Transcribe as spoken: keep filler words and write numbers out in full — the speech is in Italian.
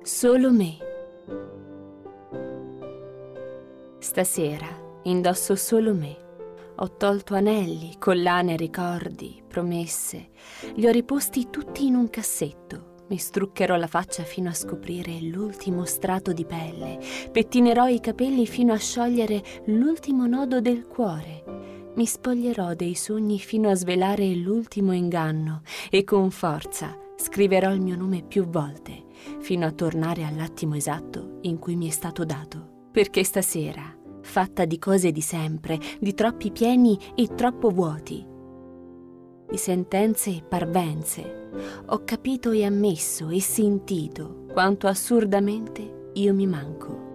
Solo me. Stasera indosso solo me. Ho tolto anelli, collane, ricordi, promesse. Li ho riposti tutti in un cassetto. Mi struccherò la faccia fino a scoprire l'ultimo strato di pelle. Pettinerò i capelli fino a sciogliere l'ultimo nodo del cuore. Mi spoglierò dei sogni fino a svelare l'ultimo inganno e con forza scriverò il mio nome più volte, fino a tornare all'attimo esatto in cui mi è stato dato. Perché stasera, fatta di cose di sempre, di troppi pieni e troppo vuoti, di sentenze e parvenze, ho capito e ammesso e sentito quanto assurdamente io mi manco.